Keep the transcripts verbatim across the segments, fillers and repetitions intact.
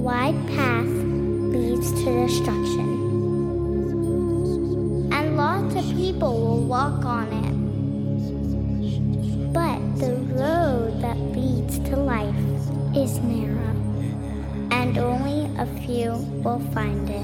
wide path leads to destruction, and lots of people will walk on it. But the road that leads to life is narrow, and only a few will find it.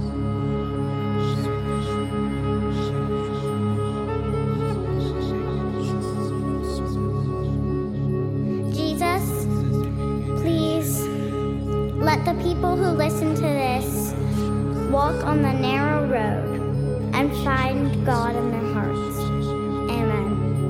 Jesus, please let the people who listen to this walk on the narrow road and find God in their hearts. Amen.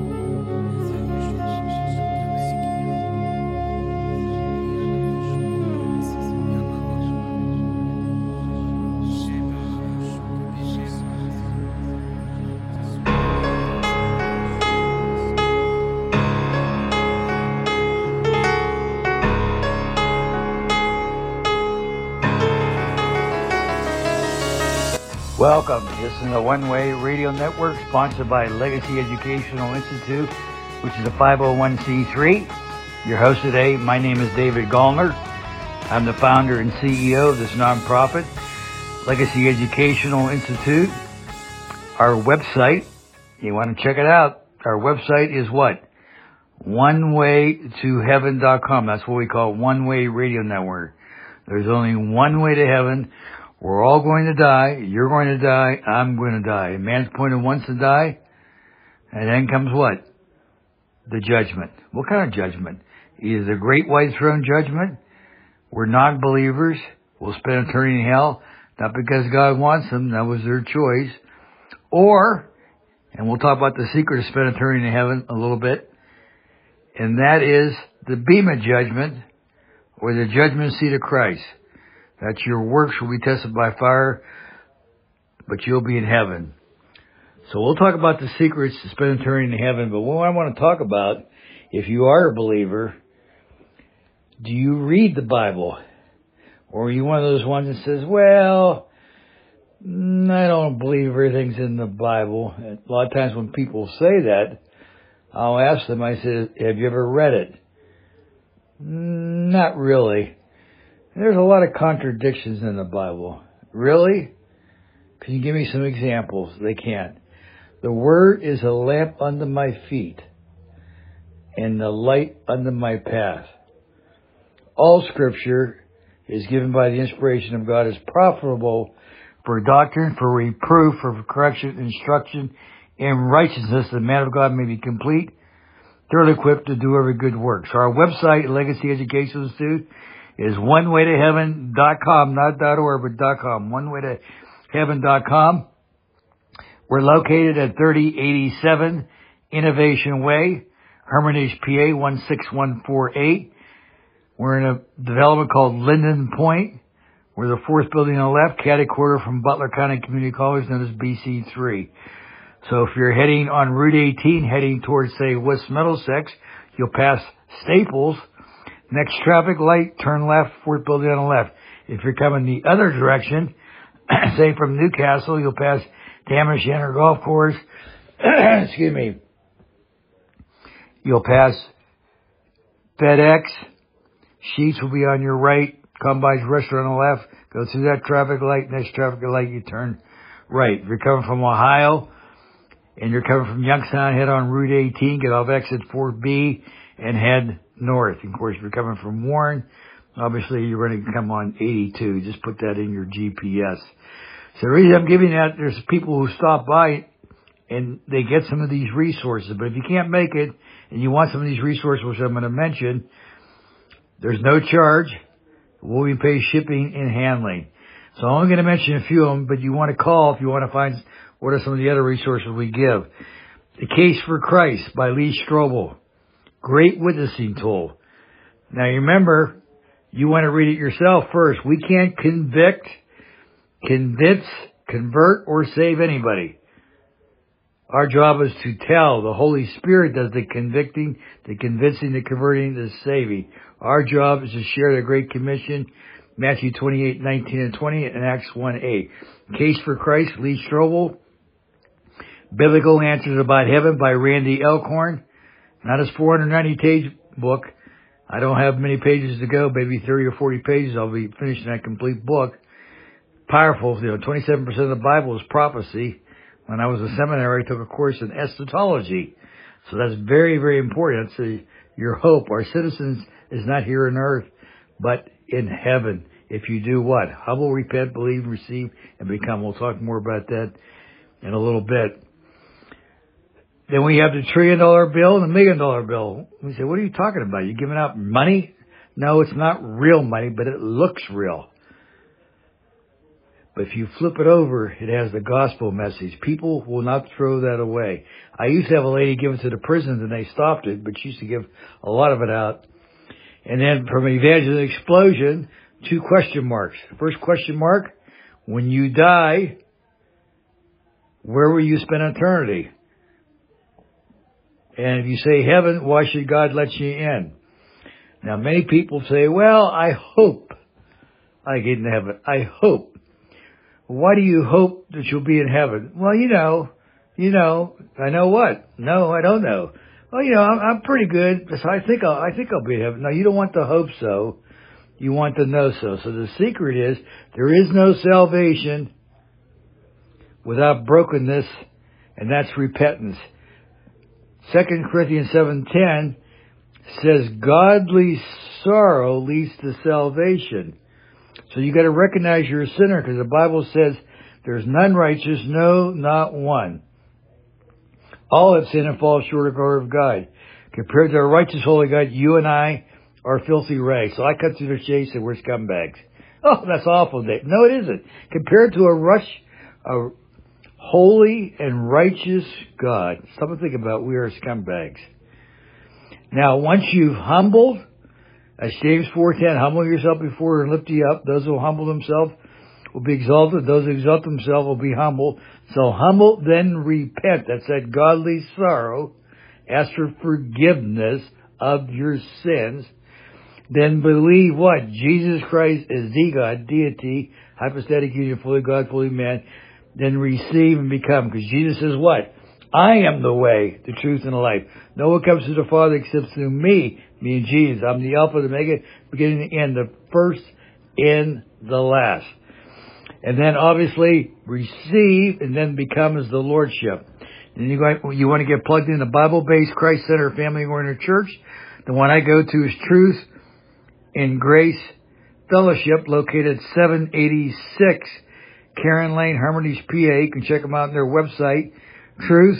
Welcome. This is the One Way Radio Network, sponsored by Legacy Educational Institute, which is a five oh one c three. Your host today, my name is David Gallner. I'm the founder and C E O of this nonprofit, Legacy Educational Institute. Our website, you want to check it out. Our website is what? one way to heaven dot com. That's what we call One Way Radio Network. There's only one way to heaven. We're all going to die. You're going to die. I'm going to die. A man's appointed once to die. And then comes what? The judgment. What kind of judgment? Either the great white throne judgment, where non-believers will spend eternity in hell, not because God wants them, that was their choice. Or, and we'll talk about the secret of spending eternity in heaven a little bit, and that is the Bema judgment, or the judgment seat of Christ. That your works will be tested by fire, but you'll be in heaven. So we'll talk about the secrets to spend eternity in heaven. But what I want to talk about, if you are a believer, do you read the Bible? Or are you one of those ones that says, well, I don't believe everything's in the Bible. And a lot of times when people say that, I'll ask them, I say, have you ever read it? Not really. There's a lot of contradictions in the Bible. Really? Can you give me some examples? They can't. The Word is a lamp unto my feet and the light unto my path. All Scripture is given by the inspiration of God, is profitable for doctrine, for reproof, for correction, instruction, in righteousness, that the man of God may be complete, thoroughly equipped to do every good work. So our website, Legacy Education Institute, is one way to heaven dot com, not .org, but .com, one way to heaven dot com. We're located at thirty eighty-seven Innovation Way, Hermitage, P A, one six one four eight. We're in a development called Linden Point. We're the fourth building on the left, catty corner from Butler County Community College, known as B C three. So if you're heading on Route eighteen, heading towards, say, West Middlesex, you'll pass Staples. Next traffic light, turn left, fourth building on the left. If you're coming the other direction, say from Newcastle, you'll pass Damage Center Golf Course. Excuse me. You'll pass FedEx. Sheets will be on your right. Combine's Restaurant on the left. Go through that traffic light. Next traffic light, you turn right. If you're coming from Ohio and you're coming from Youngstown, head on Route eighteen, get off exit four B and head north. Of course, if you're coming from Warren, obviously you're going to come on eighty-two. Just put that in your G P S. So the reason I'm giving that, there's people who stop by and they get some of these resources. But if you can't make it and you want some of these resources, which I'm going to mention, there's no charge. We'll be paying shipping and handling. So I'm only going to mention a few of them, but you want to call if you want to find what are some of the other resources we give. The Case for Christ by Lee Strobel. Great witnessing tool. Now you remember, you want to read it yourself first. We can't convict, convince, convert, or save anybody. Our job is to tell. The Holy Spirit does the convicting, the convincing, the converting, the saving. Our job is to share the Great Commission, Matthew twenty-eight, nineteen, and twenty, and Acts one eight. Case for Christ, Lee Strobel. Biblical Answers About Heaven by Randy Elkhorn. Not his four hundred ninety page book, I don't have many pages to go, maybe thirty or forty pages. I'll be finishing that complete book. Powerful, you know, twenty-seven percent of the Bible is prophecy. When I was in seminary, I took a course in eschatology. So that's very, very important. That's a, your hope. Our citizens is not here on earth, but in heaven. If you do what? Humble, repent, believe, receive, and become. We'll talk more about that in a little bit. Then we have the trillion dollar bill and the million dollar bill. We say, what are you talking about? You giving out money? No, it's not real money, but it looks real. But if you flip it over, it has the gospel message. People will not throw that away. I used to have a lady give it to the prisons, and they stopped it, but she used to give a lot of it out. And then from Evangelism Explosion, two question marks. First question mark, when you die, where will you spend eternity? And if you say heaven, why should God let you in? Now, many people say, well, I hope I get into heaven. I hope. Why do you hope that you'll be in heaven? Well, you know, you know, I know what? No, I don't know. Well, you know, I'm, I'm pretty good, so I think I'll, I think I'll be in heaven. No, you don't want to hope so. You want to know so. So the secret is there is no salvation without brokenness, and that's repentance. Second Corinthians seven ten says godly sorrow leads to salvation. So you got to recognize you're a sinner, because the Bible says there's none righteous, no, not one. All have sinned and fall short of the glory of God. Compared to our righteous holy God, you and I are filthy rags. So I cut through the chase and we're scumbags. Oh, that's awful, Dave. No, it isn't. Compared to a rush, a holy and righteous God, something to think about. We are scumbags. Now, once you've humbled, as James four ten, humble yourself before and lift you up. Those who humble themselves will be exalted. Those who exalt themselves will be humble. So humble, then repent. That's that godly sorrow. Ask for forgiveness of your sins. Then believe what? Jesus Christ is the God, deity, hypostatic union, fully God, fully man. Then receive and become. Because Jesus says what? I am the way, the truth, and the life. No one comes to the Father except through me, me and Jesus. I'm the Alpha, the Omega, beginning and the end, the first and the last. And then obviously receive and then become as the Lordship. And you, go, you want to get plugged in the Bible-based Christ Center family-oriented church. The one I go to is Truth and Grace Fellowship, located at seven eighty-six Karen Lane, Hermitage, P A. You can check them out on their website. Truth,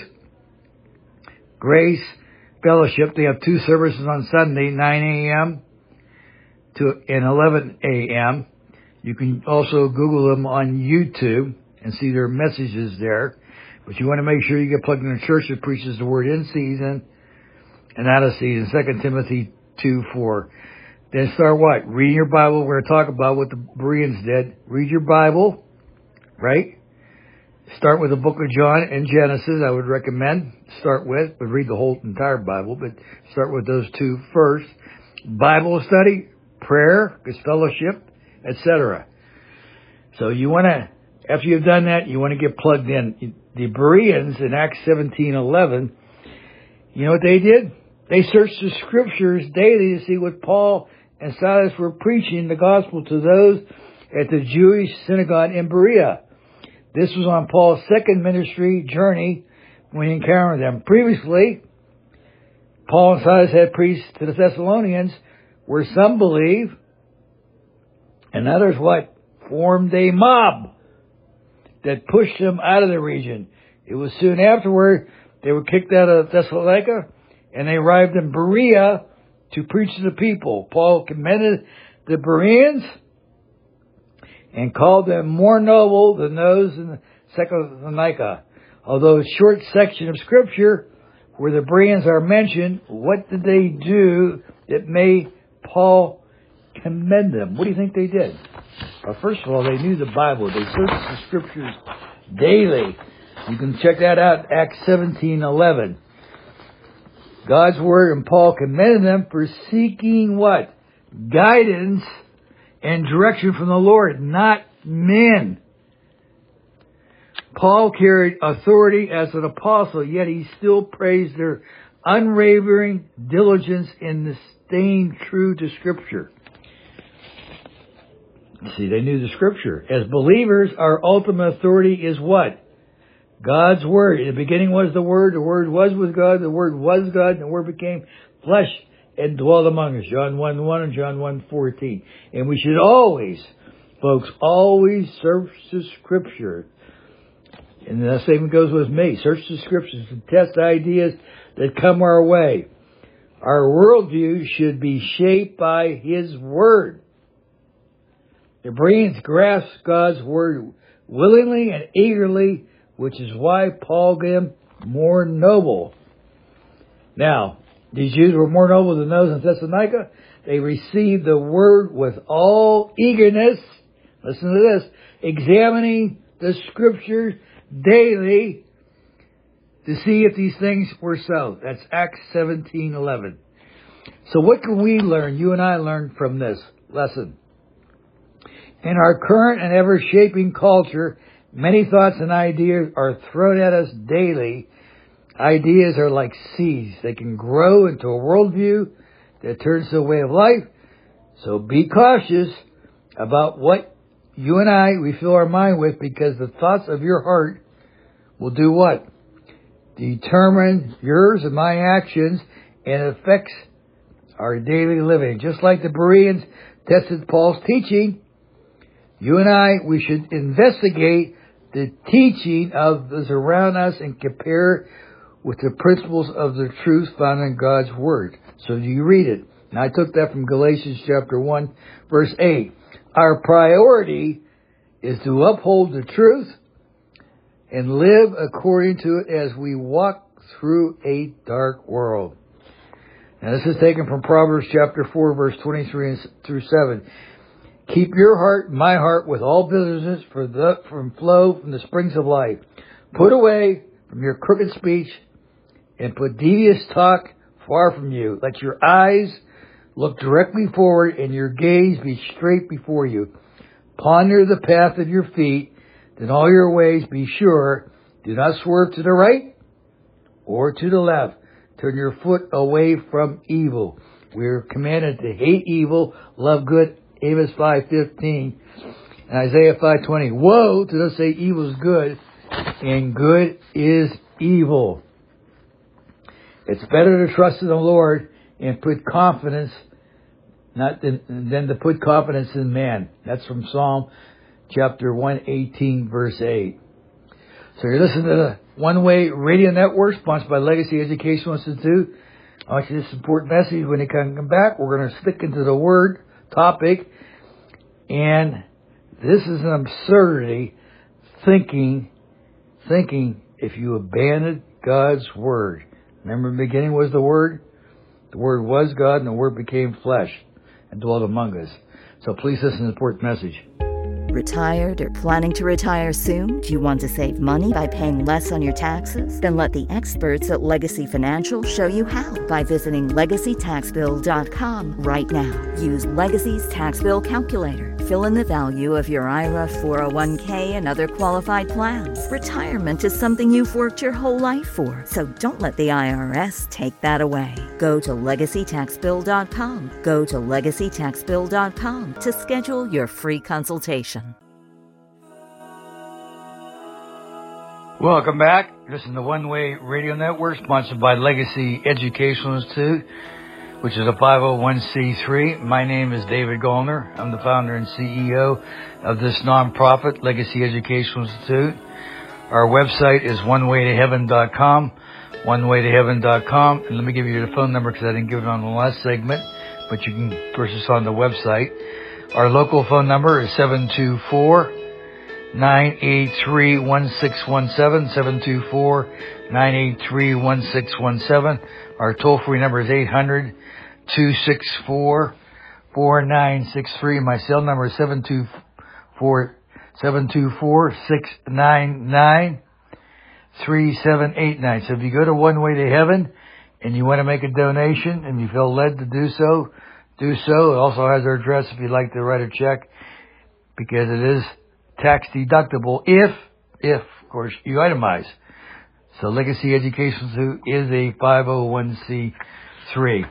Grace Fellowship. They have two services on Sunday, nine a.m. to and eleven a.m. You can also Google them on YouTube and see their messages there. But you want to make sure you get plugged in a church that preaches the word in season and out of season. Second Timothy two four. Then start what? Reading your Bible. We're going to talk about what the Bereans did. Read your Bible, right? Start with the book of John and Genesis, I would recommend. Start with, but read the whole entire Bible, but start with those two first. Bible study, prayer, good fellowship, et cetera. So you want to, after you've done that, you want to get plugged in. The Bereans in Acts seventeen eleven, you know what they did? They searched the scriptures daily to see what Paul and Silas were preaching the gospel to those at the Jewish synagogue in Berea. This was on Paul's second ministry journey when he encountered them. Previously, Paul and Silas had preached to the Thessalonians, where some believe, and others what? Formed a mob that pushed them out of the region. It was soon afterward they were kicked out of Thessalonica, and they arrived in Berea to preach to the people. Paul commended the Bereans and called them more noble than those in Thessalonica. Although a short section of Scripture where the Bereans are mentioned, what did they do that made Paul commend them? What do you think they did? Well, first of all, they knew the Bible. They searched the Scriptures daily. You can check that out, Acts seventeen eleven. God's Word, and Paul commended them for seeking what? Guidance and direction from the Lord, not men. Paul carried authority as an apostle, yet he still praised their unwavering diligence in this staying true to Scripture. See, they knew the Scripture. As believers, our ultimate authority is what? God's Word. In the beginning was the Word, the Word was with God, the Word was God, and the Word became flesh and dwelt among us. John one one and John one fourteen. And we should always, folks, always search the Scripture. And the same goes with me. Search the Scriptures to test ideas that come our way. Our worldview should be shaped by His Word. The brains grasp God's Word willingly and eagerly, which is why Paul gave them more noble. Now, these Jews were more noble than those in Thessalonica. They received the Word with all eagerness. Listen to this. Examining the Scriptures daily to see if these things were so. That's Acts seventeen eleven. So what can we learn, you and I learn from this lesson? In our current and ever-shaping culture, many thoughts and ideas are thrown at us daily. Ideas are like seeds. They can grow into a worldview that turns to a way of life. So be cautious about what you and I, we fill our mind with, because the thoughts of your heart will do what? Determine yours and my actions, and affects our daily living. Just like the Bereans tested Paul's teaching, you and I, we should investigate the teaching of those around us and compare with the principles of the truth found in God's Word. So you read it. And I took that from Galatians chapter one, verse eight. Our priority is to uphold the truth and live according to it as we walk through a dark world. Now this is taken from Proverbs chapter four, verse twenty-three through seven. Keep your heart, my heart, with all diligence, for the from flow from the springs of life. Put away from your crooked speech and put devious talk far from you. Let your eyes look directly forward and your gaze be straight before you. Ponder the path of your feet, then all your ways be sure. Do not swerve to the right or to the left. Turn your foot away from evil. We are commanded to hate evil, love good. Amos five fifteen and Isaiah five twenty. Woe to those say evil is good and good is evil. It's better to trust in the Lord and put confidence, not than, than to put confidence in man. That's from Psalm chapter one eighteen, verse eight. So you're listening to the One Way Radio Network, sponsored by Legacy Educational Institute. I want you to support message. When they come back, we're going to stick into the Word topic, and this is an absurdity. Thinking, thinking if you abandoned God's Word. Remember, in the beginning was the Word. The Word was God, and the Word became flesh and dwelt among us. So please listen to the important message. Retired or planning to retire soon? Do you want to save money by paying less on your taxes? Then let the experts at Legacy Financial show you how by visiting legacy tax bill dot com right now. Use Legacy's tax bill calculator. Fill in the value of your I R A, four oh one k, and other qualified plans. Retirement is something you've worked your whole life for, so don't let the I R S take that away. Go to legacy tax bill dot com. Go to legacy tax bill dot com to schedule your free consultation. Welcome back. Listen to One Way Radio Network, sponsored by Legacy Educational Institute, which is a five oh one c three. My name is David Gollner. I'm the founder and C E O of this nonprofit, Legacy Educational Institute. Our website is one way to heaven dot com, one way to heaven dot com. And let me give you the phone number because I didn't give it on the last segment, but you can purchase on the website. Our local phone number is seven two four, nine eight three, one six one seven, seven two four, nine eight three, one six one seven. Our toll-free number is eight hundred, two six four, four nine six three. My cell number is seven two four, seven two four, six nine nine, three seven eight nine. So if you go to One Way to Heaven and you want to make a donation and you feel led to do so, do so. It also has our address if you'd like to write a check, because it is tax deductible if, if, of course, you itemize. So Legacy Education Institute is a five oh one c three.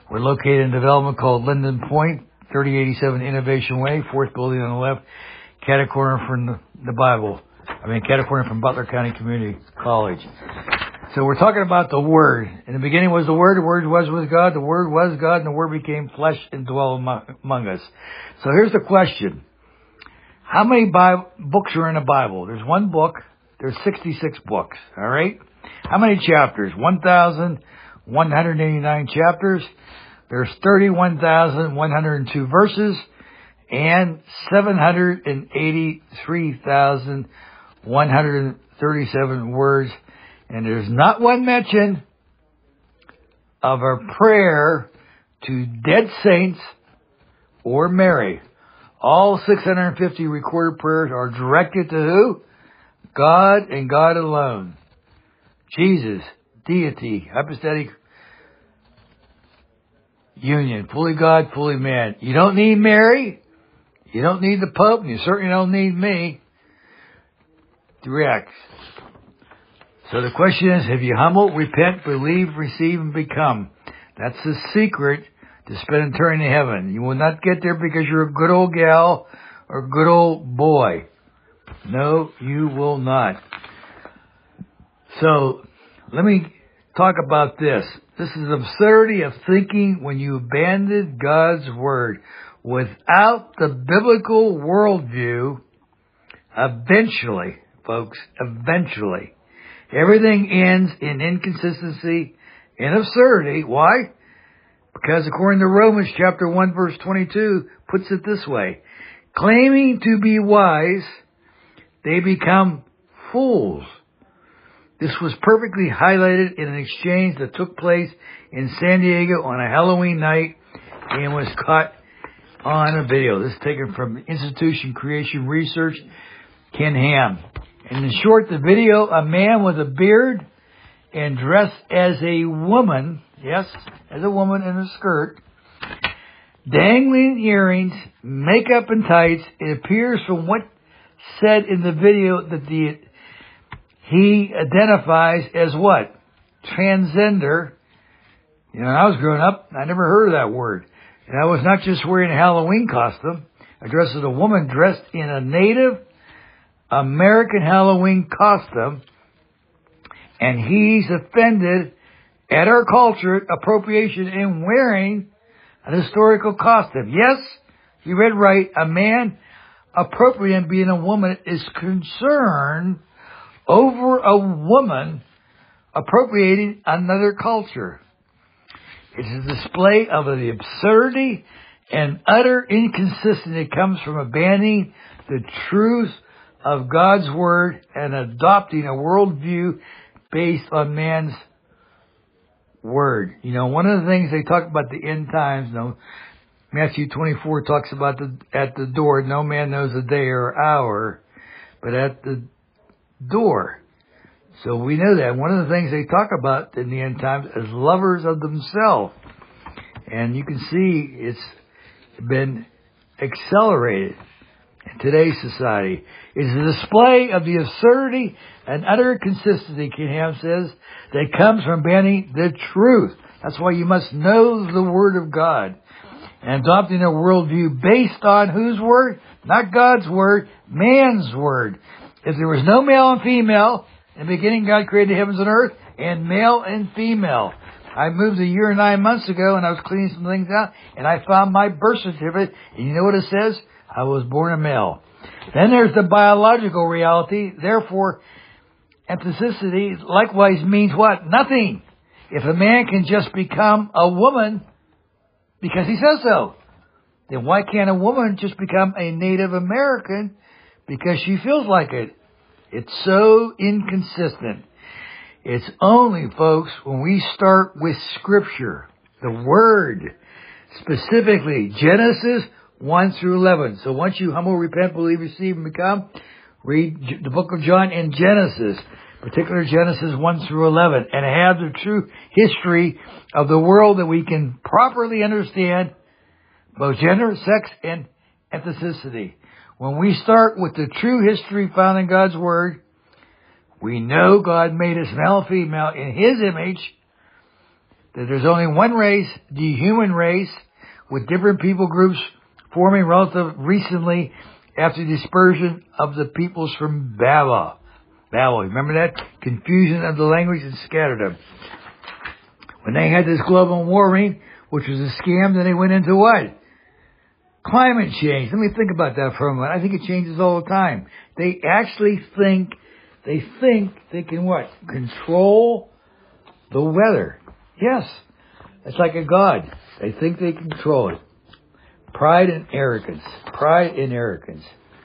We're located in a development called Linden Point, thirty eighty-seven Innovation Way, fourth building on the left, catty corner from the, the Bible. I mean, catty corner from Butler County Community College. So we're talking about the Word. In the beginning was the Word, the Word was with God, the Word was God, and the Word became flesh and dwelt among us. So here's the question. How many Bible, books are in the Bible? There's one book. There's sixty-six books, all right? How many chapters? one thousand one hundred eighty-nine chapters. There's thirty-one thousand one hundred two verses and seven hundred eighty-three thousand one hundred thirty-seven words. And there's not one mention of a prayer to dead saints or Mary. All six hundred fifty recorded prayers are directed to who? God and God alone. Jesus, deity, hypostatic union, fully God, fully man. You don't need Mary. You don't need the Pope. And you certainly don't need me. Direct. So the question is, have you humbled, repent, believe, receive, and become? That's the secret to spend eternity in heaven. You will not get there because you're a good old gal or a good old boy. No, you will not. So, let me talk about this. This is the absurdity of thinking when you abandon God's Word. Without the biblical worldview, eventually, folks, eventually, everything ends in inconsistency and absurdity. Why? Because according to Romans chapter one verse twenty-two puts it this way. Claiming to be wise, they become fools. This was perfectly highlighted in an exchange that took place in San Diego on a Halloween night and was caught on a video. This is taken from Institution Creation Research, Ken Ham. And in short, the video, a man with a beard and dressed as a woman, yes, as a woman in a skirt, dangling earrings, makeup and tights. It appears from what said in the video that the he identifies as what? Transgender. You know, when I was growing up, I never heard of that word. And I was not just wearing a Halloween costume. I dressed as a woman dressed in a Native American Halloween costume, and he's offended at our culture appropriation in wearing an historical costume. Yes, you read right. A man appropriating being a woman is concerned over a woman appropriating another culture. It's a display of the absurdity and utter inconsistency that comes from abandoning the truth of God's Word and adopting a worldview based on man's Word. You know, one of the things they talk about the end times, you know, Matthew twenty-four talks about the at the door, no man knows the day or hour, but at the door. So we know that. One of the things they talk about in the end times is lovers of themselves. And you can see it's been accelerated in today's society. It's a display of the absurdity and utter inconsistency, Ken Ham says, that comes from banning the truth. That's why you must know the Word of God. And adopting a worldview based on whose Word? Not God's Word, man's Word. If there was no male and female, in the beginning God created the heavens and earth, and male and female. I moved a year and nine months ago, and I was cleaning some things out, and I found my birth certificate, and you know what it says? I was born a male. Then there's the biological reality. Therefore, ethnicity likewise means what? Nothing. If a man can just become a woman because he says so, then why can't a woman just become a Native American because she feels like it? It's so inconsistent. It's only, folks, when we start with Scripture, the Word, specifically Genesis one through eleven. So once you humble, repent, believe, receive, and become, read the book of John and Genesis, particularly Genesis one through eleven, and have the true history of the world that we can properly understand both gender, sex, and ethnicity. When we start with the true history found in God's Word, we know God made us male and female in His image, that there's only one race, the human race, with different people groups forming relative recently after the dispersion of the peoples from Babel. Babel, remember that? Confusion of the language and scattered them. When they had this global warming, which was a scam, then they went into what? Climate change. Let me think about that for a moment. I think it changes all the time. They actually think, they think they can what? Control the weather. Yes. It's like a god. They think they control it. Pride and arrogance. Pride and arrogance.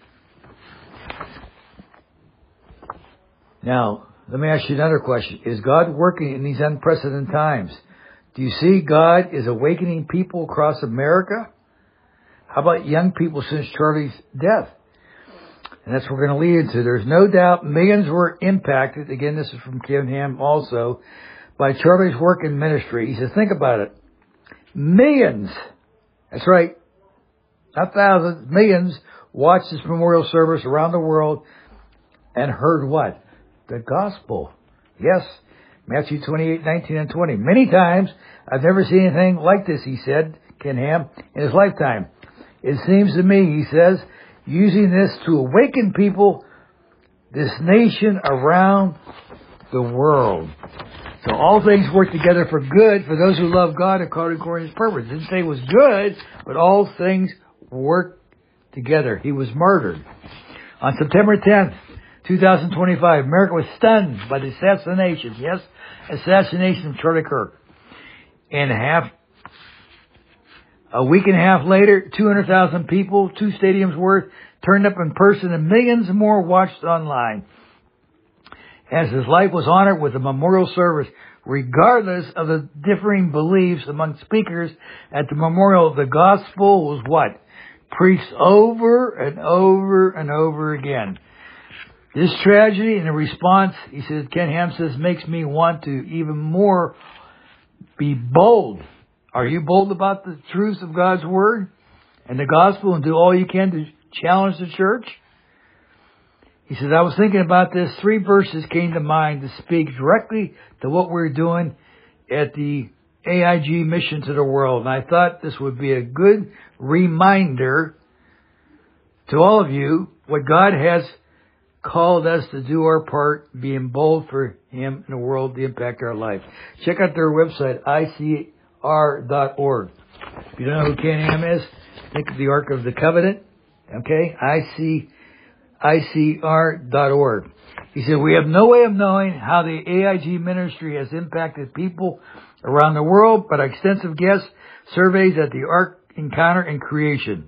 Now, let me ask you another question. Is God working in these unprecedented times? Do you see God is awakening people across America? How about young people since Charlie's death? And that's what we're going to lead into. There's no doubt millions were impacted. Again, this is from Ken Ham also, by Charlie's work in ministry. He says, think about it. Millions. That's right. Not thousands. Millions watched this memorial service around the world and heard what? The gospel. Yes. Matthew twenty-eight, nineteen, and twenty. Many times, I've never seen anything like this, he said, Ken Ham, in his lifetime. It seems to me, he says, using this to awaken people, this nation around the world. So all things work together for good for those who love God according to his purpose. It didn't say it was good, but all things work together. He was murdered. On September tenth, twenty twenty-five, America was stunned by the assassination, yes, assassination of Charlie Kirk. And half, a week and a half later, two hundred thousand people, two stadiums worth, turned up in person, and millions more watched online. As his life was honored with a memorial service, regardless of the differing beliefs among speakers at the memorial, the gospel was what? Preached over and over and over again. This tragedy and the response, he says, Ken Ham says, makes me want to even more be bold. Are you bold about the truth of God's word and the gospel and do all you can to challenge the church? He says, I was thinking about this. Three verses came to mind to speak directly to what we're doing at the A I G mission to the world. And I thought this would be a good reminder to all of you what God has called us to do our part, being bold for him in the world to impact our life. Check out their website, I C R dot org. If you don't know who Ken Ham is, think of the Ark of the Covenant. Okay? I C I C R dot org. He said, we have no way of knowing how the A I G ministry has impacted people around the world, but extensive guest surveys at the Ark Encounter and Creation.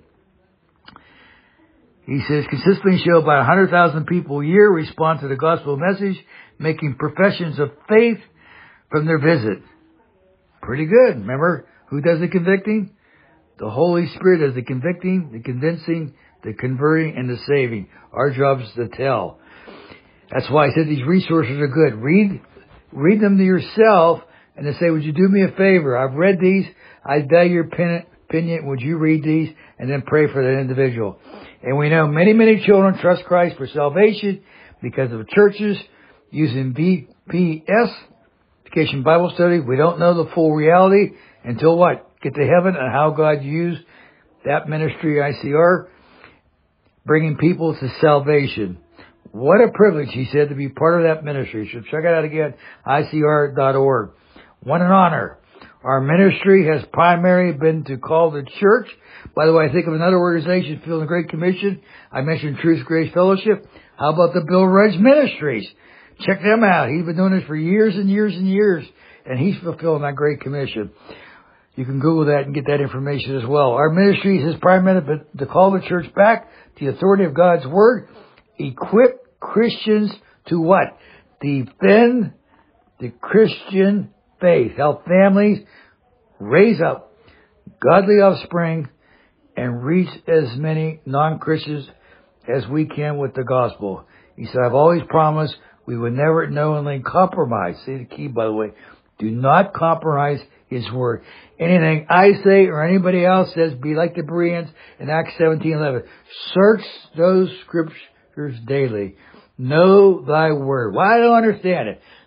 He says, consistently show about one hundred thousand people a year respond to the gospel message, making professions of faith from their visit. Pretty good. Remember, who does the convicting? The Holy Spirit does the convicting, the convincing, the converting, and the saving. Our job is to tell. That's why I said these resources are good. Read, read them to yourself and then say, would you do me a favor? I've read these. I value your opinion. Would you read these? And then pray for that individual. And we know many, many children trust Christ for salvation because of churches using V P S, Vacation Bible Study. We don't know the full reality until what? Get to heaven and how God used that ministry, I C R, bringing people to salvation. What a privilege, he said, to be part of that ministry. So check it out again, I C R dot org. What an honor. Our ministry has primarily been to call the church. By the way, I think of another organization, Fulfilling the Great Commission. I mentioned Truth Grace Fellowship. How about the Bill Rudge Ministries? Check them out. He's been doing this for years and years and years, and he's fulfilling that Great Commission. You can Google that and get that information as well. Our ministry has primarily been to call the church back to the authority of God's Word, equip Christians to what? Defend the Christian faith, help families raise up godly offspring, and reach as many non-Christians as we can with the gospel. He said, I've always promised we would never knowingly compromise. See the key, by the way. Do not compromise his word. Anything I say or anybody else says, be like the Bereans in Acts seventeen eleven. Search those scriptures daily. Know thy word. Well, I don't understand it.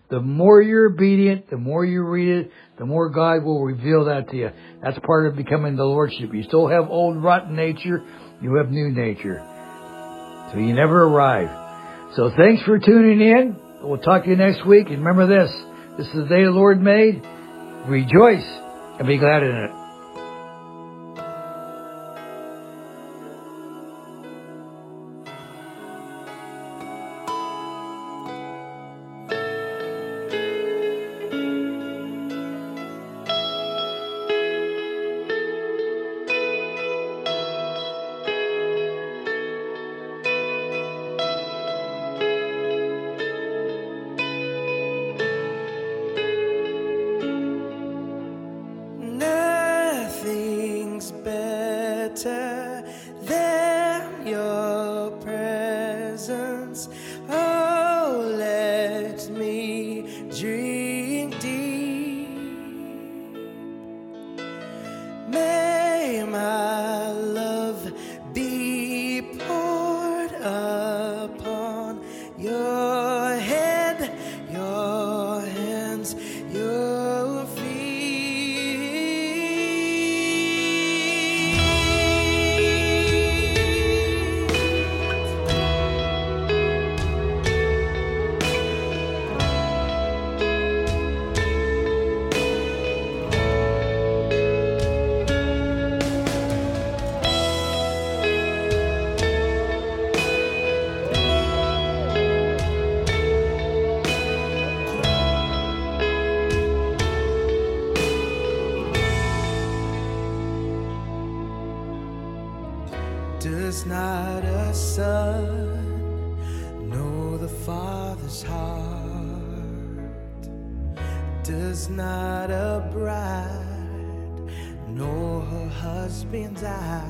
The more you're obedient, the more you read it, the more God will reveal that to you. That's part of becoming the Lordship. You still have old rotten nature, you have new nature. So you never arrive. So thanks for tuning in. We'll talk to you next week. And remember this, this is the day the Lord made. Rejoice and be glad in it. Better than your presence. Oh, let me drink deep. May my love be poured upon your head, your hands, your feet. Does not a son know the Father's heart? Does not a bride know her husband's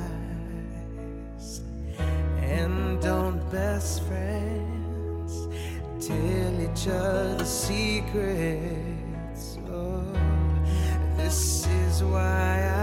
eyes? And don't best friends tell each other secrets? Oh, this is why I